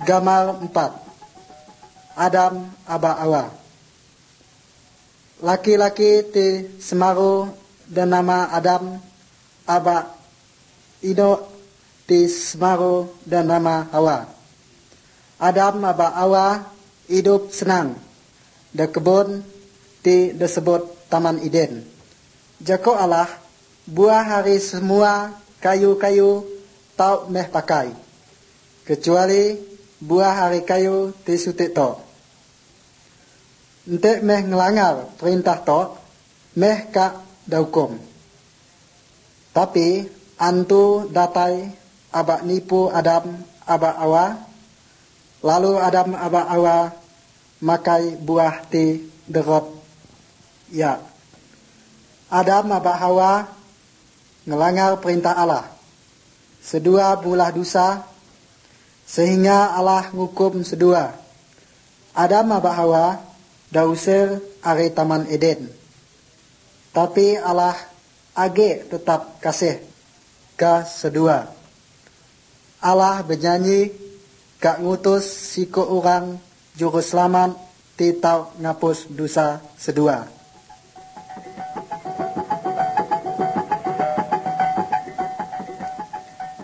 Gambar 4. Adam aba Awa. Laki-laki ti Semaru dan nama Adam aba Ino ti Semaru dan nama Hawa. Adam aba Awa hidup senang di kebun ti disebut Taman Eden. Jako Allah buah hari semua kayu-kayu tau meh pakai, kecuali buah hari kayu ti sutik to. Entek meh ngelanggar perintah to, meh kak daukum. Tapi antu datai aba nipu Adam aba Awa, lalu Adam aba Awa makai buah ti derot ya. Adam aba Hawa ngelanggar perintah Allah. Sedua bulah dosa, sehingga Allah ngukum sedua. Adam aba Hawa dausir are Taman Eden. Tapi Allah age tetap kasih ke sedua. Allah bernyanyi kak ngutus siko orang juru selamat titau ngapus dosa sedua.